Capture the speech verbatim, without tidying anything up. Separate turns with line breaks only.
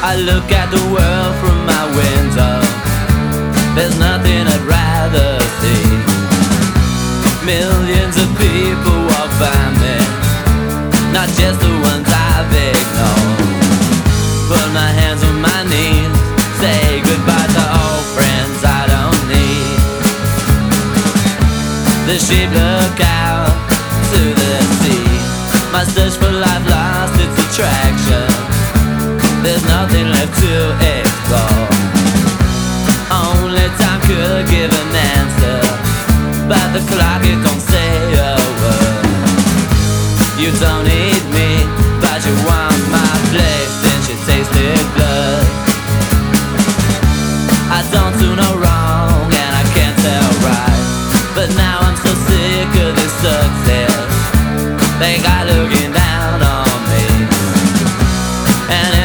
I look at the world from my window. There's nothing I'd rather see. Millions of people walk by me, not just the ones I've ignored. Put my hands on my knees, say goodbye to all friends I don't need. The sheep look out to the sea. My search for life lost its attraction. There's nothing left to explore. Only time could give an answer, but the clock it